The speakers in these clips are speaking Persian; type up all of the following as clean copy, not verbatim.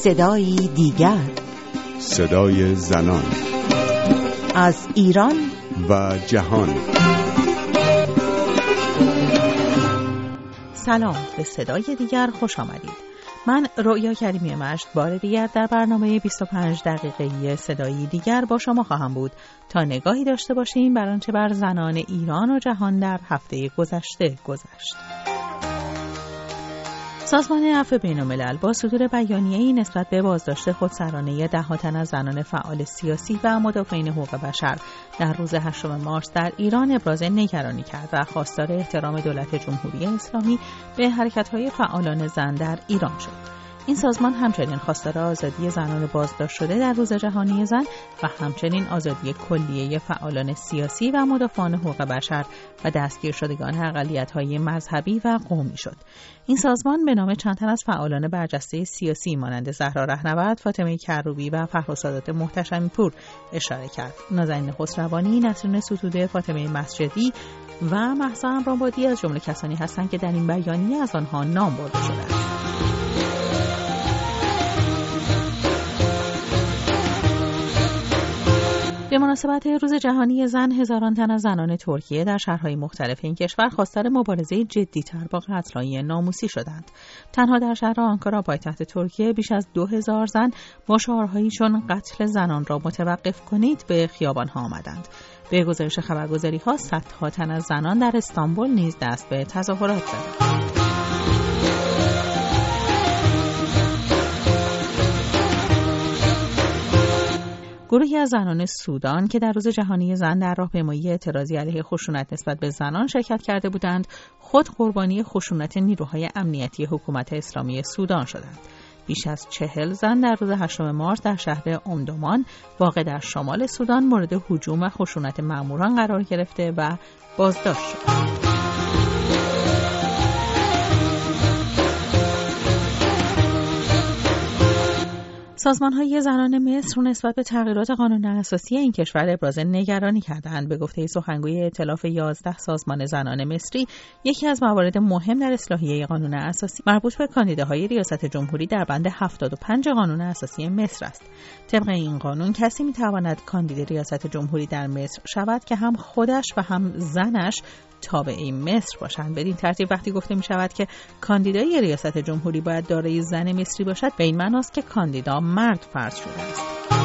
صدایی دیگر، صدای زنان از ایران و جهان. سلام، به صدای دیگر خوش آمدید. من رؤیا کریمی مجد بار دیگر در برنامه 25 دقیقه‌ای صدایی دیگر با شما خواهم بود تا نگاهی داشته باشیم بر آنچه بر زنان ایران و جهان در هفته گذشته گذشت. سازمان عفو بین‌الملل با صدور بیانیه‌ای نسبت به بازداشت خودسرانه 10 تن از زنان فعال سیاسی و مدافعین حقوق بشر در روز 8 مارس در ایران ابراز نگرانی کرد و خواستار احترام دولت جمهوری اسلامی به حرکت‌های فعالان زن در ایران شد. این سازمان همچنین خواستار آزادی زنان بازداشت شده در روز جهانی زن و همچنین آزادی کلیه فعالان سیاسی و مدافعان حقوق بشر و دستگیر شدگان اقلیت‌های مذهبی و قومی شد. این سازمان به نام چند تن از فعالان برجسته سیاسی مانند زهرا رهنورد، فاطمه کروبی و فرخ‌سادات محتشمی‌پور اشاره کرد. نازنین خسروانی، نسرین ستوده، فاطمه مسجدی و مهسا امرآبادی از جمله کسانی هستند که در این بیانیه از آنها نام برده شده است. به مناسبت روز جهانی زن، هزاران تن از زنان ترکیه در شهرهای مختلف این کشور خواستار مبارزه جدی‌تر با قتل‌های ناموسی شدند. تنها در شهر آنکارا پایتخت ترکیه بیش از 2000 زن با شعارهایی چون قتل زنان را متوقف کنید به خیابان‌ها آمدند. به گزارش خبرگزاری‌ها صدها تن از زنان در استانبول نیز دست به تظاهرات زدند. گروهی از زنان سودان که در روز جهانی زن در راهپیمایی اعتراضی علیه خشونت نسبت به زنان شرکت کرده بودند، خود قربانی خشونت نیروهای امنیتی حکومت اسلامی سودان شدند. بیش از 40 زن در روز 8 مارس در شهر امدمان واقع در شمال سودان مورد هجوم و خشونت ماموران قرار گرفته و بازداشت شدند. سازمان‌های زنان مصر نسبت به تغییرات قانون اساسی این کشور ابراز نگرانی کردند. به گفته سخنگوی ائتلاف 11 سازمان زنان مصری، یکی از موارد مهم در اصلاحیه قانون اساسی مربوط به کاندیداهای ریاست جمهوری در بند 75 قانون اساسی مصر است. طبق این قانون کسی می‌تواند کاندید ریاست جمهوری در مصر شود که هم خودش و هم زنش تابع مصر باشند. بدین ترتیب وقتی گفته می شود که کاندیدای ریاست جمهوری باید دارای زن مصری باشد، به این معناست که کاندیدا مرد فرض شده است.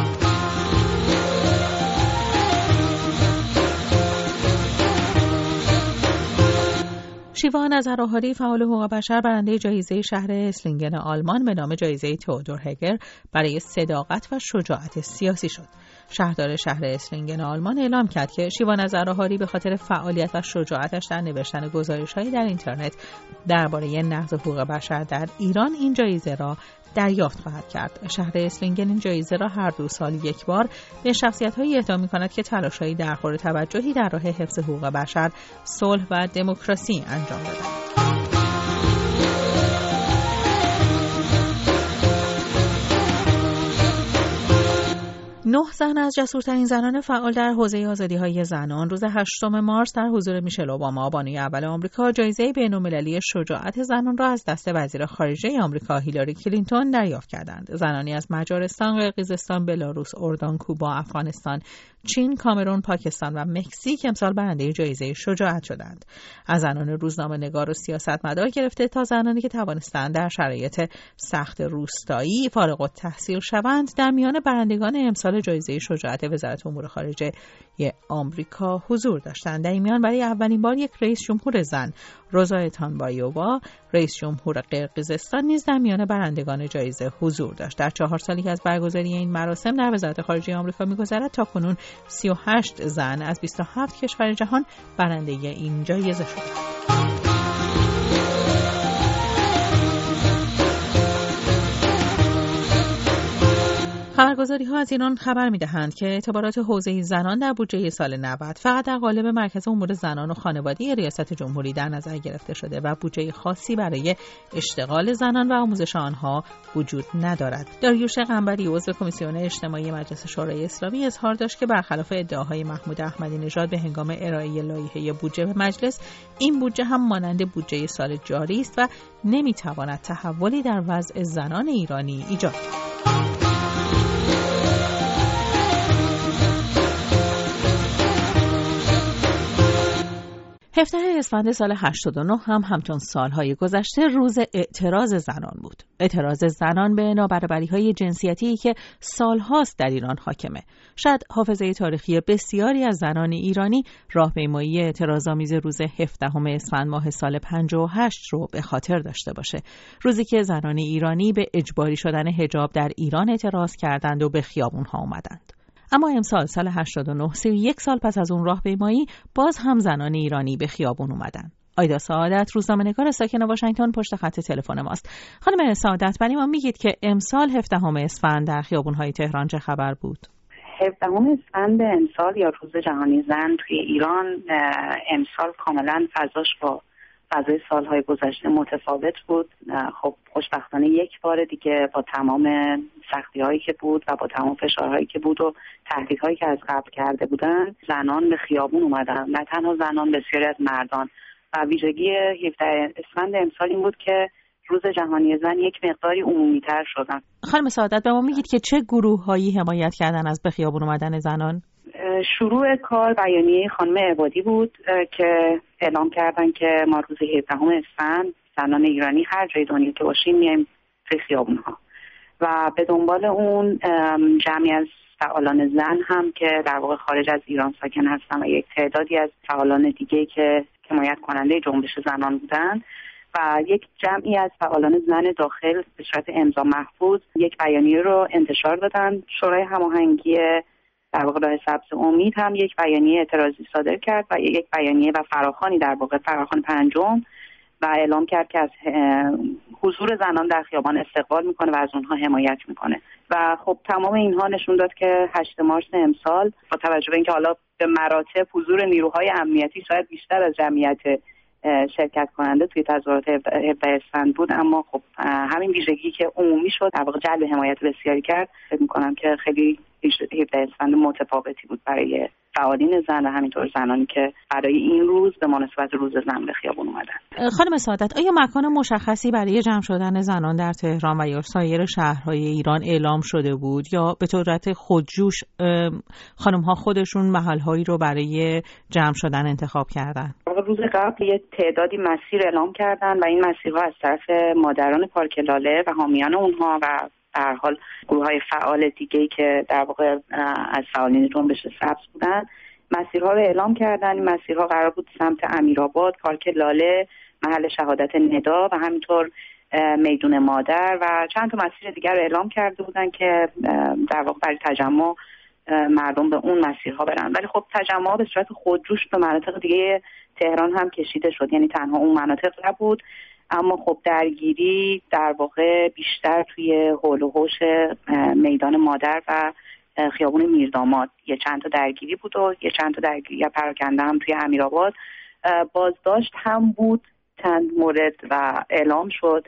شیوا نظرآهاری، فعال حقوق بشر، برنده جایزه شهر اسلینگن آلمان به نام جایزه تئودور هگر برای صداقت و شجاعت سیاسی شد. شهردار شهر اسلینگن آلمان اعلام کرد که شیوا نظرآهاری به خاطر فعالیت و شجاعتش در نوشتن گزارش‌هایی در اینترنت درباره نقض حقوق بشر در ایران این جایزه را دریافت خواهد کرد. شهر اسلینگن این جایزه را هر 2 سال یک بار به شخصیت‌هایی اهدا می‌کند که تلاش‌هایی در خور توجهی در راه حفظ حقوق بشر، صلح و دموکراسی انجام دادند. 9 زن از جسورترین زنان فعال در حوزه آزادی‌های زنان روز 8 مارس در حضور میشل اوباما، بانوی اول آمریکا، جایزه بین‌المللی شجاعت زنان را از دست وزیر خارجه آمریکا هیلاری کلینتون دریافت کردند. زنانی از مجارستان، قرقیزستان، بلاروس، اردن، کوبا، افغانستان، چین، کامرون، پاکستان و مکزیک امسال برنده جایزه شجاعت شدند. از زنان روزنامه‌نگار و سیاستمدار گرفته تا زنانی که توانستند در شرایط سخت روستایی فارغ التحصیل شوند در میان برندگان امسال جایزه شجاعت وزارت امور خارجه آمریکا حضور داشتند. در این میان برای اولین بار یک رئیس جمهور زن، روزا اتانبایووا، رئیس جمهور قرقیزستان، نیز در میان برندگان جایزه حضور داشت. در 4 سالی که از برگزاری این مراسم در وزارت خارجه آمریکا می‌گذرد، تاکنون 38 زن از 27 کشور جهان برنده این جایزه شدند. خبرگزاری‌ها از ایران خبر می‌دهند که اعتبارات حوزه زنان در بودجه سال 90 فقط در قالب مرکز امور زنان و خانواده ریاست جمهوری در نظر گرفته شده و بودجه خاصی برای اشتغال زنان و آموزش آنها وجود ندارد. داریوش قنبری، عضو کمیسیون اجتماعی مجلس شورای اسلامی، اظهار داشت که برخلاف ادعاهای محمود احمدی نژاد به هنگام ارائه لایحه بودجه به مجلس، این بودجه هم مانند بودجه سال جاری است و نمی‌تواند تحولی در وضع زنان ایرانی ایجاد کند. 17 اسفند سال 89 همچون سالهای گذشته روز اعتراض زنان بود. اعتراض زنان به نابرابری‌های جنسیتی که سالهاست در ایران حاکمه. شاید حافظه تاریخی بسیاری از زنان ایرانی راهپیمایی اعتراض‌آمیز روز 17 اسفند ماه سال 58 رو به خاطر داشته باشه. روزی که زنان ایرانی به اجباری شدن حجاب در ایران اعتراض کردند و به خیابون‌ها اومدند. اما امسال سال 89 31 سال پس از اون راهپیمایی باز هم زنان ایرانی به خیابون اومدن. آیدا سعادت روزنامه‌نگار ساکن واشنگتن پشت خط تلفن ماست. خانم سعادت، برای ما میگید که امسال 17 اسفند در خیابون‌های تهران چه خبر بود؟ 17 اسفند امسال یا روز جهانی زن توی ایران امسال کاملا فضاش با فضای سالهای گذشته متفاوت بود. خب خوشبختانه یک بار دیگه با تمام سختی‌هایی که بود و با تمام فشارهایی که بود و تهدیدهایی که از قبل کرده بودن، زنان به خیابون اومدن. نه تنها زنان، بسیاری از مردان. و ویژگی 17 اسفند امسال این بود که روز جهانی زن یک مقداری عمومی‌تر شدن. خانم سعادت، به ما میگید که چه گروه‌هایی حمایت کردن از به خیابون اومدن زنان؟ شروع کار بیانیه خانم عبادی بود که اعلام کردن که ما روز 17 اسفند زنان ایرانی هر جای دنیا که باشیم میایم توی خیابون‌ها و به دنبال اون جمعی از فعالان زن هم که در واقع خارج از ایران ساکن هستن و یک تعدادی از فعالان دیگه که حمایت کننده جنبش زنان بودن و یک جمعی از فعالان زن داخل به صورت امضا محفوظ یک بیانیه رو انتشار دادن. شورای هماهنگی در واقع راه سبز امید هم یک بیانیه اعتراضی صادر کرد و یک بیانیه و فراخوانی در واقع فراخوان پنجم و اعلام کرد که از حضور زنان در خیابان استقبال میکنه و از اونها حمایت میکنه. و خب تمام اینها نشون داد که 8 مارس امسال با توجه به اینکه حالا به مراتب حضور نیروهای امنیتی شاید بیشتر از جمعیت شرکت کننده توی تظاهرات 17 اسفند بود، اما خب همین ویژگی که عمومی شد در واقع جلب حمایت بسیاری کرد. فکر می‌کنم که خیلی 17 اسفند متفاوتی بود برای فعالین زن و همینطور زنانی که برای این روز به مناسبت روز زن به خیابون اومدن. خانم سعادت، آیا مکان مشخصی برای جمع شدن زنان در تهران و یا سایر شهرهای ایران اعلام شده بود یا به صورت خودجوش خانم‌ها خودشون محل‌هایی رو برای جمع شدن انتخاب کردن؟ روز قبل یه تعدادی مسیر اعلام کردن و این مسیرها از طرف مادران پارک لاله و حامیان اونها و به هر حال گروه‌های فعال دیگه‌ای که در واقع از فعالین جنبش سبز بودن مسیرها رو اعلام کردن. این مسیرها قرار بود سمت امیرآباد، پارک لاله، محل شهادت ندا و همینطور میدون مادر و چند تا مسیر دیگر رو اعلام کرده بودن که در واقع برای تجمع مردم به اون مسیرها برن. ولی خب تجمع به صورت خودجوش به مناطق دیگه تهران هم کشیده شد، یعنی تنها اون مناطق نبود، اما خب درگیری در واقع بیشتر توی حول و حوش میدان مادر و خیابون میرداماد یه چند تا درگیری بود و یه چند تا درگیری پراکنده هم توی امیرآباد. بازداشت هم بود چند مورد و اعلام شد.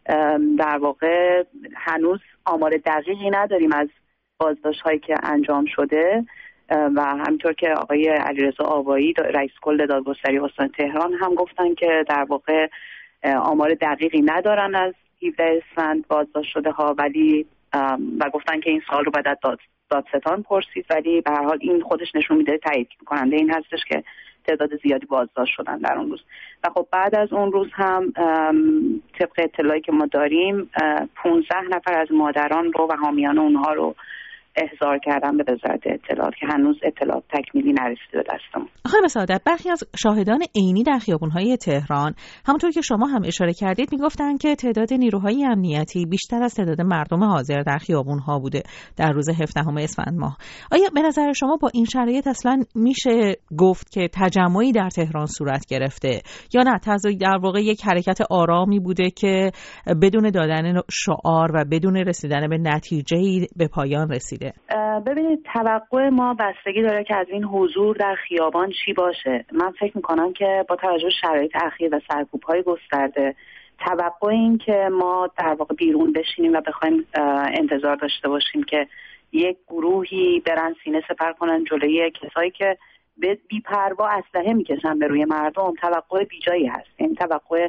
در واقع هنوز آمار دقیقی نداریم از بازداشت هایی که انجام شده و همینطور که آقای علیرضا آوایی رئیس کل دادگستری استان تهران هم گفتن که در واقع آمار دقیقی ندارن از 17 اسفند بازداشت شده ها، ولی و گفتن که این سوال رو بعد دادستان پرسید، ولی به هر حال این خودش نشون میده تایید کننده این هستش که تعداد زیادی بازداشت شدن در اون روز. و خب بعد از اون روز هم طبق اطلاعی که ما داریم 15 نفر از مادران رو و حامیان اونها رو احضار کردن به وزارت اطلاعات که هنوز اطلاعات تکمیلی نرسیده به دستمون. خانم سعادت، برخی از شاهدان عینی در خیابون‌های تهران همونطور که شما هم اشاره کردید میگفتن که تعداد نیروهای امنیتی بیشتر از تعداد مردم حاضر در خیابون‌ها بوده در روز 17 اسفند ماه. آیا به نظر شما با این شرایط اصلا میشه گفت که تجمعی در تهران صورت گرفته یا نه در واقع یک حرکت آرامی بوده که بدون دادن شعار و بدون رسیدن به نتیجه‌ای به پایان رسیده؟ ببینید، توقع ما بستگی داره که از این حضور در خیابان چی باشه. من فکر میکنم که با توجه به شرایط اخیر و سرکوب‌های گسترده توقع این که ما در واقع بیرون بشینیم و بخوایم انتظار داشته باشیم که یک گروهی برن سینه سپر کنن جلوی کسایی که بی‌پروا اسلحه میکشن به روی مردم، توقع بیجایی هست. این توقع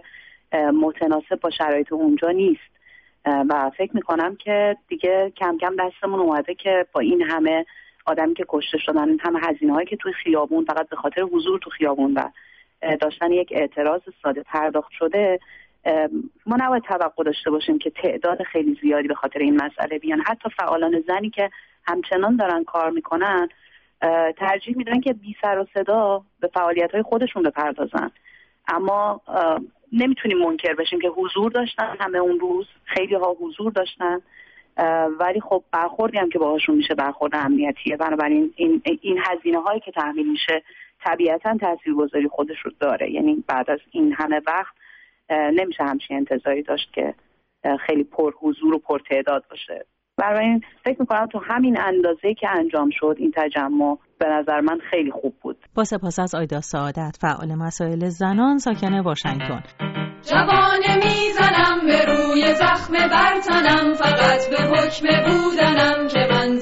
متناسب با شرایط اونجا نیست و فکر میکنم که دیگه کم کم دستمون اومده که با این همه آدمی که کشته شدن، این همه هزینه‌هایی که توی خیابون فقط به خاطر حضور تو خیابون و داشتن یک اعتراض ساده پرداخت شده، ما نباید توقع داشته باشیم که تعداد خیلی زیادی به خاطر این مسئله بیان. حتی فعالان زنی که همچنان دارن کار میکنن ترجیح میدن که بی سر و صدا به فعالیت‌های خودشون بپردازن. اما نمیتونیم منکر بشیم که حضور داشتن، همه اون روز خیلی ها حضور داشتن، ولی خب برخوردی هم که باهاشون میشه برخورد امنیتیه. بنابراین این هزینه هایی که تحمیل میشه طبیعتاً تاثیرگذاری خودش رو داره. یعنی بعد از این همه وقت نمیشه همچین انتظاری داشت که خیلی پر حضور و پر تعداد باشه. بنابراین فکر میکنم تو همین اندازه‌ای که انجام شد این تجمع به نظر من خیلی خوب بود. با سپاس از آیدا سعادت، فعال مسائل زنان ساکن واشنگتن. جوانه میزنم به روی زخم برتنم، فقط به حکم بودنم که من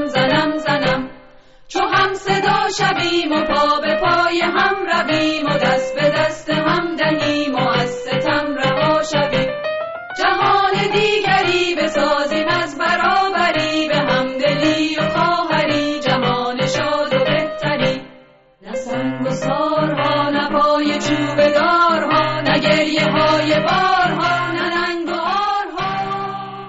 زنم چو هم صدا شویم و پا به پای هم رویم و دست به دست هم دهیم و از ستم رها شویم. جهان دیگری بسازیم از برابری، به همدلی و خواهری جهان شاد و بهتری. نه سنگ و سارها، نه پای چوب دارها، نه گریه های بارها، نه ننگ و آرها.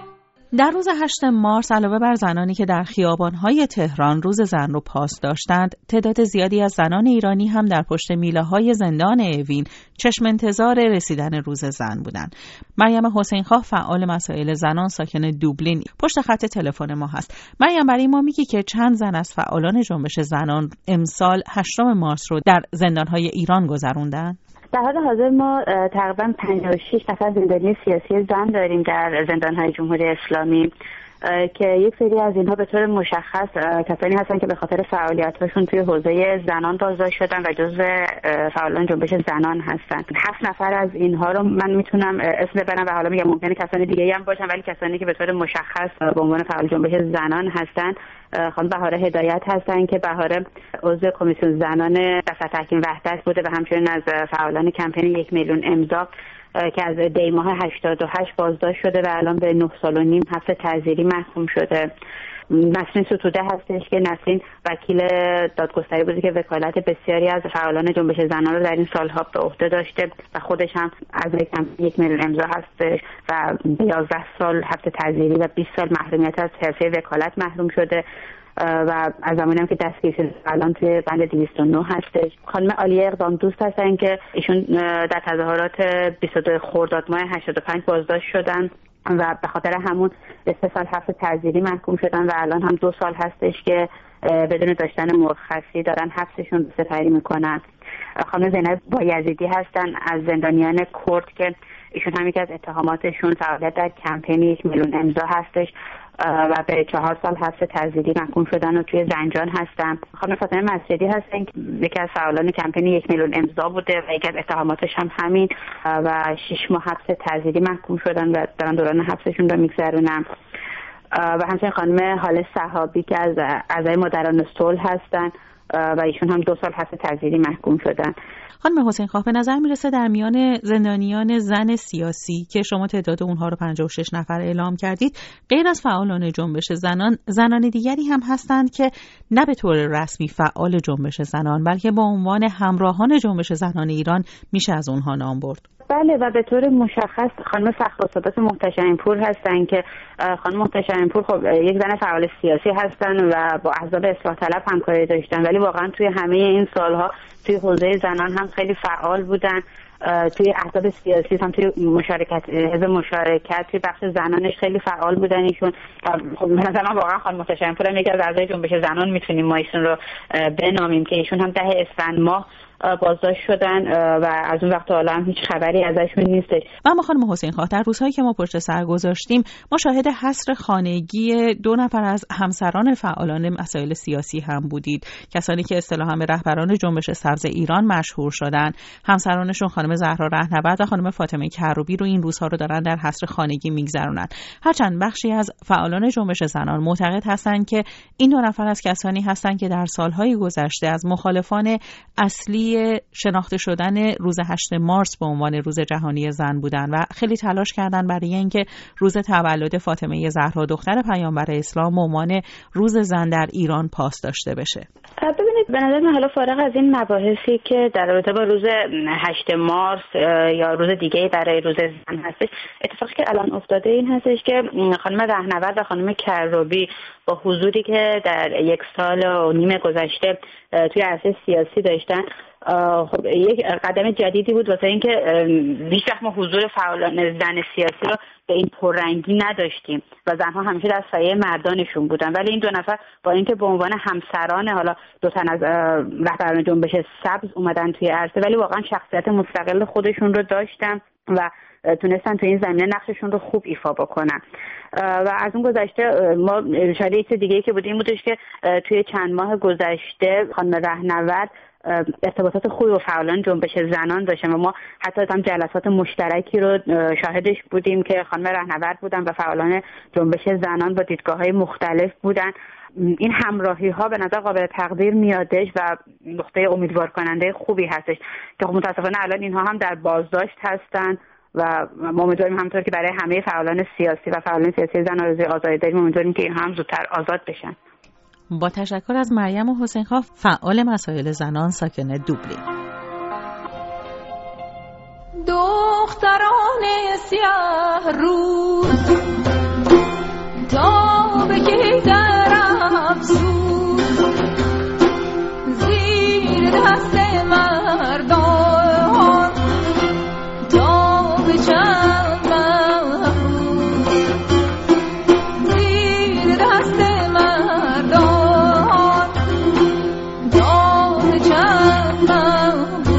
در روز 8 مارس علاوه بر زنانی که در خیابان‌های تهران روز زن رو پاس داشتند، تعداد زیادی از زنان ایرانی هم در پشت میله‌های زندان اوین چشم انتظار رسیدن روز زن بودند. مریم حسین‌خواه، فعال مسائل زنان ساکن دوبلین، پشت خط تلفن ما هست. مریم، برای ما میگی که چند زن از فعالان جنبش زنان امسال 8 مارس رو در زندان‌های ایران گذروندن؟ در حال حاضر ما تقریبا 56 نفر زندانی سیاسی زن داریم در زندان‌های جمهوری اسلامی که یک سری از اینها به طور مشخص کسانی هستند که به خاطر فعالیت‌هاشون توی حوزه زنان بازداشت شدن و جزو فعالان جنبش زنان هستند. 7 نفر از اینها رو من میتونم اسم ببرم و حالا میگم ممکنه کسانی دیگه‌ای هم باشن، ولی کسانی که به طور مشخص به عنوان فعال جنبش زنان هستند خانم بهاره هدایت هستن که بهاره عضو کمیسیون زنان دفتر تحکیم وحدت بوده و همچنین از فعالان کمپین 1 میلیون امضا که از دی ماه 88 بازداشت شده و الان به 9 سال و نیم حبس تعزیری محکوم شده. نسرین ستوده هستش که نسرین وکیل دادگستری بوده که وکالت بسیاری از فعالان جنبش زنان رو در این سالها به عهده داشته و خودش هم از کمپین 1 میلیون امضا هستش و 11 سال حبس تعزیری و 20 سال محرومیت از حرفه وکالت محروم شده و از زمانی هم که دستگیر شده الان توی بند 209 هستش. خانم عالیه اقدام دوست هستن که ایشون در تظاهرات 22 خرداد ماه 85 بازداشت شدن و به خاطر همون 3 سال حبس تعزیری محکوم شدن و الان هم 2 سال هستش که بدون داشتن مرخصی دارن حبسشون سپری میکنن. خانم زینب بایزیدی هستن از زندانیان کرد که ایشون هم یکی از اتهاماتشون فعالیت در کمپین 1 میلیون امضا هستش و به 4 سال حبس تعزیری محکوم شدن و توی زنجان هستن. خانم فاطمه مسجدی هستن که یکی از فعالان کمپین 1 میلیون امضا بوده و یکی از اتهاماتش هم همین و 6 ماه حبس تعزیری محکوم شدن و دارن دوران حبسشون رو میگذرونن. و همچنین خانم حاله صحابی که از اعضای مدران صلح هستن و ایشون هم 2 سال حبس تعزیری محکوم شدن. خانم حسین‌خواه، به نظر میرسه در میان زندانیان زن سیاسی که شما تعداد اونها رو 56 نفر اعلام کردید، غیر از فعالان جنبش زنان دیگری هم هستند که نه به طور رسمی فعال جنبش زنان بلکه با عنوان همراهان جنبش زنان ایران میشه از اونها نام برد. بله و به طور مشخص خانم فخرالسادات محتشم‌پور هستن که خانم محتشم‌پور خب یک زن فعال سیاسی هستن و با احزاب اصلاح طلب همکاری داشتن، ولی واقعا توی همه این سالها توی حوزه زنان هم خیلی فعال بودن. توی احزاب سیاسی هم توی حزب مشارکت توی بخش زنانش خیلی فعال بودن ایشون. خب مثلا واقعا خانم محتشم‌پور هم یکی از اعضای جنبش زنان میتونیم ما ایشون رو بنامیم که ایشون هم 10 اسفند ماه بازداشت شدن و از اون وقت حالا هم هیچ خبری ازشون نیستش. و اما خانم حسین‌خواه، در روزهایی که ما پشت سر گذاشتیم ما شاهد حصر خانگی 2 نفر از همسران فعالان مسائل سیاسی هم بودید، کسانی که اصطلاحاً به رهبران جنبش سبز ایران مشهور شدن. همسرانشون خانم زهرا رهنورد و خانم فاطمه کروبی رو این روزها رو دارن در حصر خانگی میگذرونن. هرچند بخشی از فعالان جنبش زنان معتقد هستند که این 2 نفر از کسانی هستند که در سالهای گذشته از مخالفان اصلی درگیر شناخته شدن روز 8 مارس به عنوان روز جهانی زن بودن و خیلی تلاش کردن برای اینکه روز تولد فاطمه زهرا دختر پیامبر اسلام به عنوان روز زن در ایران پاس داشته بشه. ببینید به نظر من حالا فارغ از این مباحثی که در رابطه با روز 8 مارس یا روز دیگه برای روز زن هستش، اتفاقی که الان افتاده این هستش که خانم رهنورد و خانم کروبی با حضوری که در 1 سال و نیم گذشته توی عرصه سیاسی داشتن، خب یک قدم جدیدی بود واسه اینکه هیچ وقت ما حضور فعالان زن سیاسی رو به این پررنگی نداشتیم و زنها همیشه در سایه مردانشون بودن، ولی این دو نفر با اینکه به عنوان همسران حالا دو تن از رهبران جنبش سبز اومدن توی عرصه، ولی واقعا شخصیت مستقل خودشون رو داشتن و تونستن تو این زمینه نقششون رو خوب ایفا بکنن. و از اون گذشته ما شاید یه چیز دیگه‌ای که بود این بودش که توی چند ماه گذشته خانم رهنورد ارتباطات خوبی با فعالان جنبش زنان داشتن و ما حتی هم جلسات مشترکی رو شاهدش بودیم که خانم رهنورد بودن و فعالان جنبش زنان با دیدگاه‌های مختلف بودن. این همراهی ها به نظر قابل تقدیر میادش و نقطه امیدوار کننده خوبی هستش که متاسفانه الان اینها هم در بازداشت هستن و ما امیدواریم همونطور که برای همه فعالان سیاسی و فعالان سیاسی زن آرزوی آزادی داریم، امیدواریم که اینها هم زودتر آزاد بشن. با تشکر از مریم حسین‌خواه، فعال مسائل زنان ساکن دوبلین. دختران سیاه روز تا بگی در افسوس زیر دست مردان تا به چند محروز زیر دست مردان تا به چند محروز.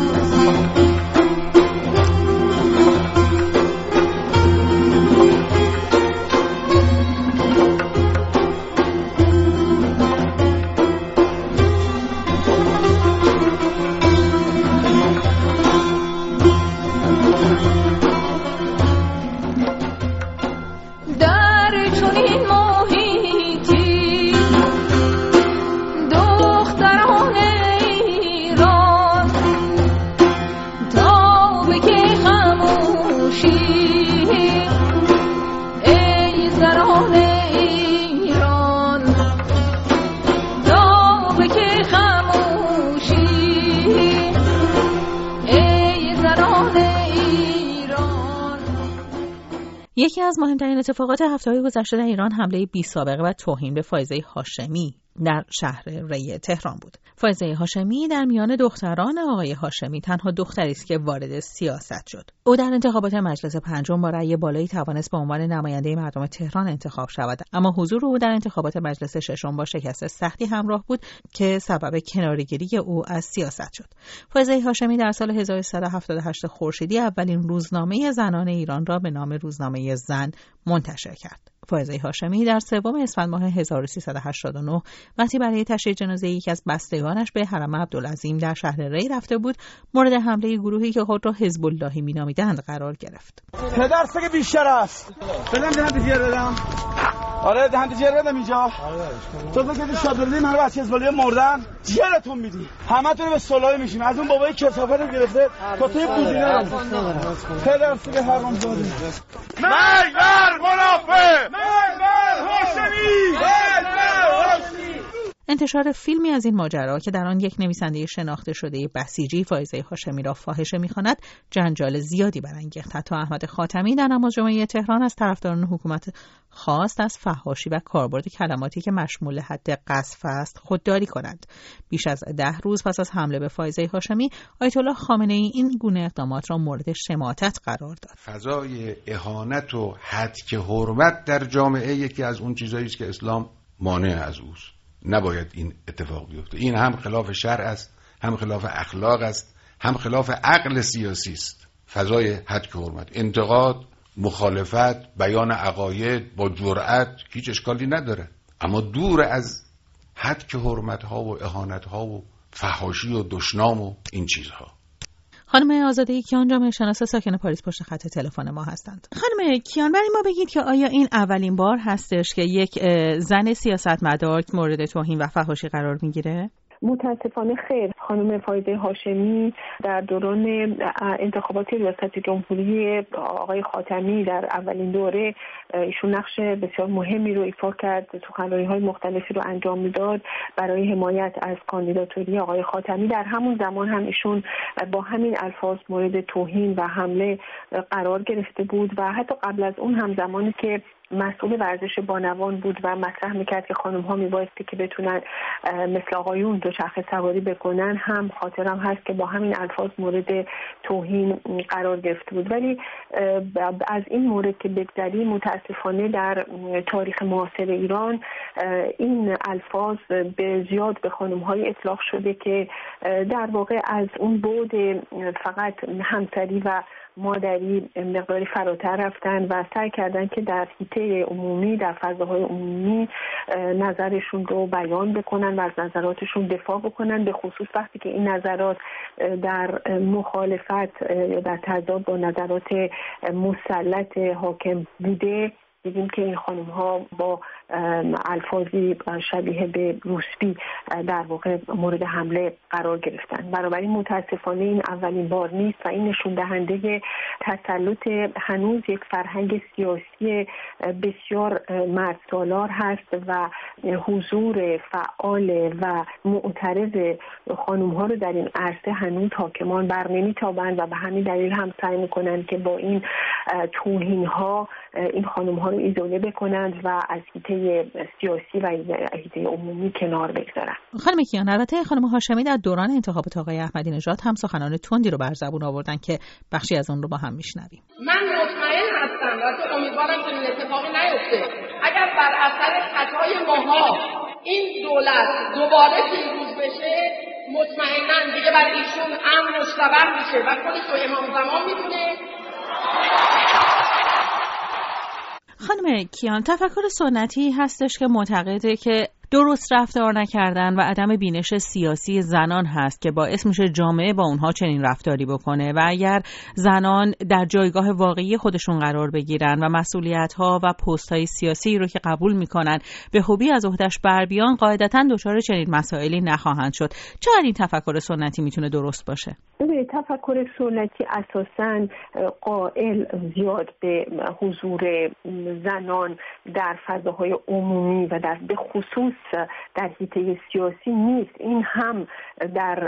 یکی از مهمترین اتفاقات هفته‌های گذشته در ایران حمله بی‌سابقه و توهین به فائزه هاشمی در شهر ری تهران بود. فائزه هاشمی در میان دختران آقای هاشمی تنها دختری است که وارد سیاست شد. او در انتخابات مجلس پنجم با رأی بالایی توانست به عنوان نماینده مردم تهران انتخاب شود، اما حضور او در انتخابات مجلس ششم با شکست سختی همراه بود که سبب کناره‌گیری او از سیاست شد. فائزه هاشمی در سال 1378 خورشیدی اولین روزنامه زنان ایران را به نام روزنامه زن منتشر کرد. فائزه هاشمی در 3 اسفند ماه 1389 وقتی برای تشییع جنازه یکی از بستگانش به حرم عبدالعظیم در شهر ری رفته بود، مورد حمله گروهی که خود را حزب اللهی می‌نامیدند قرار گرفت. پدر سگ بیشتر است. بدم دهنت جیر بدم. آره دهنت جیر بدم اینجا. تو بگید شادردی من رو از حزب اللهی مردن جیرتون میدی. همتون به صلح میشیم. از اون بابای کثافت رو گرفته تا توی بودینه رو. پدر سگ حرام زاده. مرگ بر منافق! مرگ بر هاشمی! مرگ بر هاشمی! انتشار فیلمی از این ماجرا که در آن یک نویسنده شناخته شده بسیجی فائزه هاشمی را فاحشه می‌خواند جنجال زیادی برانگیخت. حتی احمد خاتمی در نماز جمعه تهران از طرفداران حکومت خواست از فحاشی و کاربرد کلماتی که مشمول حد قذف است خودداری کنند. بیش از 10 روز پس از حمله به فائزه هاشمی، آیت الله خامنه‌ای این گونه اقدامات را مورد شماتت قرار داد. فضای اهانت و هتک حرمت در جامعه یکی از اون چیزایی است که اسلام مانع از اوست. نباید این اتفاق بیفته. این هم خلاف شرع است، هم خلاف اخلاق است، هم خلاف عقل سیاسی است. فضای هتک حرمت، انتقاد، مخالفت، بیان عقاید با جرأت هیچ اشکالی نداره، اما دور از هتک حرمت ها و اهانت ها و فحاشی و دشنام و این چیزها. خانم آزاده کیان جامعه شناس ساکن پاریس پشت خط تلفن ما هستند. خانم کیان، برای ما بگید که آیا این اولین بار هستش که یک زن سیاستمدار مورد توهین و فحاشی قرار میگیره؟ متاسفانه خیر. خانم فائزه هاشمی در دوران انتخابات ریاست جمهوری آقای خاتمی در اولین دوره ایشون نقش بسیار مهمی رو ایفا کرد، سخنرانی‌های مختلفی رو انجام داد برای حمایت از کاندیداتوری آقای خاتمی. در همون زمان هم ایشون با همین الفاظ مورد توهین و حمله قرار گرفته بود و حتی قبل از اون هم زمانی که مسئول ورزش بانوان بود و مطرح میکرد که خانم ها میبایستی که بتونن مثل آقایون دوچرخه سواری بکنن، هم خاطرم هست که با همین الفاظ مورد توهین قرار گرفته بود. ولی از این مورد که بگذری، متاسفانه در تاریخ معاصر ایران این الفاظ به زیاد به خانم های اطلاق شده که در واقع از اون بعد فقط همسری و مادری مقداری فراتر رفتن و سعی کردن که در حیطه عمومی، در فضاهای عمومی نظرشون رو بیان بکنن و از نظراتشون دفاع بکنن، به خصوص وقتی که این نظرات در مخالفت یا در تضاد با نظرات مسلط حاکم بوده. دیدیم که این خانم ها با الفاظی شبیه به روسبی در واقع مورد حمله قرار گرفتن. بنابراین متاسفانه این اولین بار نیست و این نشون دهنده تسلط هنوز یک فرهنگ سیاسی بسیار مردسالار هست و حضور فعال و معترض خانم ها رو در این عرصه هنوز حاکمان بر نمیتابند و به همین دلیل هم سعی میکنن که با این توهین ها این خانم ها رو ایزوله بکنند و از حیطه سیاسی و حیطه عمومی کنار بگذارن. خانم کیان، البته خانم هاشمی در دوران انتخابات آقای احمدی نژاد هم سخنان تندی رو بر زبون آوردن که بخشی از اون رو با هم میشنویم. من مطمئن هستم و امیدوارم که این اتفاقی نیفته. اگر بر اثر خطای ماها این دولت دوباره پیروز بشه، مطمئناً دیگه بر ایشون امر مستقر میشه و خودش رو امام زمان میدونه. خانم کیان، تفکر سنتی هستش که معتقده که درست رفتار نکردن و عدم بینش سیاسی زنان هست که باعث میشه جامعه با اونها چنین رفتاری بکنه و اگر زنان در جایگاه واقعی خودشون قرار بگیرن و مسئولیت‌ها و پست‌های سیاسی رو که قبول میکنن به خوبی از عهده‌اش بر بیان، قاعدتاً دچار چنین مسائلی نخواهند شد. چرا این تفکر سنتی میتونه درست باشه؟ تفکر سنتی اساساً قائل زیاد به حضور زنان در فضاهای عمومی و به خصوص در حیطه سیاسی نیست. این هم در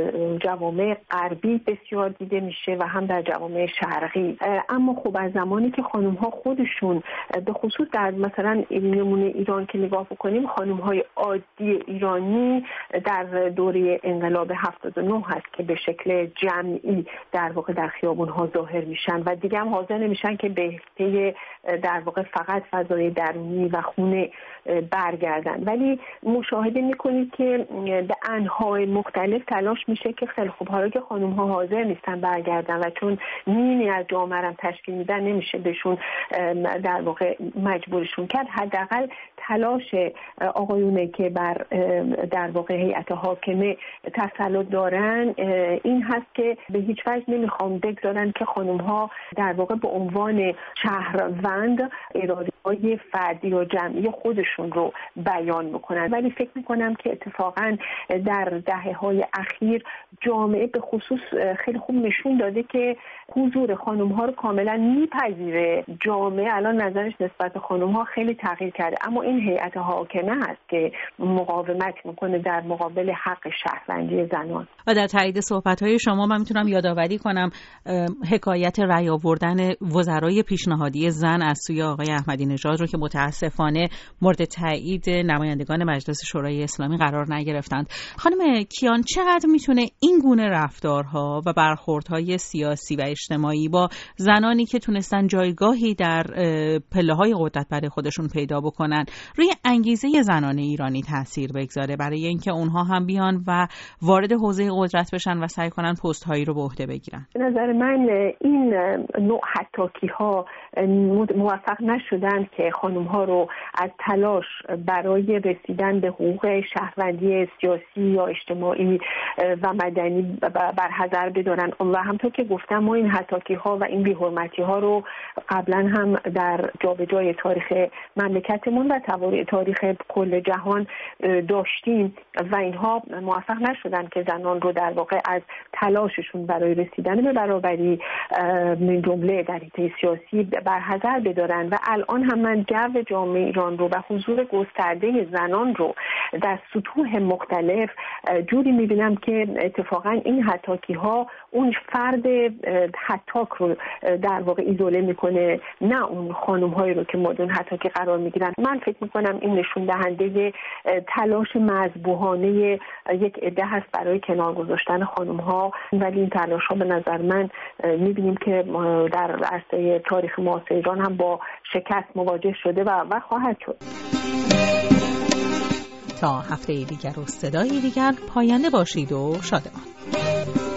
جوامع غربی بسیار دیده میشه و هم در جوامع شرقی. اما خب از زمانی که خانم ها خودشون به خصوص در مثلا نمونه ایران که نگاه بکنیم، خانم های عادی ایرانی در دوره انقلاب 79 هست که به شکل جمعی در واقع در خیابون ها ظاهر میشن و دیگه هم حاضر نمیشن که به حیطه در واقع فقط فضای درونی و خونه برگردن. ولی مشاهده میکنید که به انواع مختلف تلاش میشه که خیلی خوب، حالا که خانم ها حاضر نیستن برگردن و چون نیمی از جامعه رو تشکیل میدن نمیشه بهشون در واقع مجبورشون کرد، حداقل تلاش آقایونه که بر در واقع هیئت حاکمه تسلط دارن این هست که به هیچ وجه نمیخوام بگذارن که خانم ها در واقع به عنوان شهروند اراده‌های فردی و جمعی خودشون رو بیان بکنن. ولی فکر میکنم که اتفاقا در دهه‌های اخیر جامعه به خصوص خیلی خوب نشون داده که حضور خانم ها رو کاملا میپذیره. جامعه الان نظرش نسبت به خانم ها خیلی تغییر کرده، اما این هیئت حاکمه هست که مقاومت میکنه در مقابل حق شهروندی زنان. و در تایید صحبت‌های شما من میتونم یادآوری کنم حکایت رأی آوردن وزرای پیشنهادی زن از سوی آقای احمدی نژاد رو که متاسفانه مورد تایید نمایندگان مجلس شورای اسلامی قرار نگرفتند. خانم کیان، چقدر میتونه این گونه رفتارها و برخوردهای سیاسی و اجتماعی با زنانی که تونستن جایگاهی در پله‌های قدرت برای خودشون پیدا بکنن روی انگیزه زنان ایرانی تاثیر بگذاره برای اینکه اونها هم بیان و وارد حوزه قدرت بشن و سعی کنن پست‌هایی رو به عهده بگیرن؟ به نظر من این نوع حتاکی‌ها موفق نشدن که خانم‌ها رو از تلاش برای رسیدن به حقوق شهروندی سیاسی یا اجتماعی و مدنی برحذر بدارن. و همونطور که گفتم ما این هتاکی‌ها و این بی‌حرمتی‌ها رو قبلا هم در جابجای تاریخ مملکتمون و تاریخ کل جهان داشتیم و اینها موفق نشدن که زنان رو در واقع از تلاششون برای رسیدن به برابری من جمله در حیطه سیاسی برحذر بدارن. و الان هم من جو جامعه ایران رو و حضور گسترده زنان رو در سطوح مختلف جوری میبینم که اتفاقا این هتاکی‌ها اون فرد هتاک رو در واقع ایزوله میکنه، نه اون خانم‌هایی رو که مورد هتاکی قرار میگیرن. من فکر میکنم این نشون دهنده تلاش مذبوحانه یک عده هست برای کنار گذاشتن خانم‌ها، ولی این تلاش‌ها به نظر من میبینیم که در عرصه تاریخ معاصر ایران هم با شکست مواجه شده و خواهد شد. تا هفته دیگر و صدای دیگر پاینده باشید و شادمان.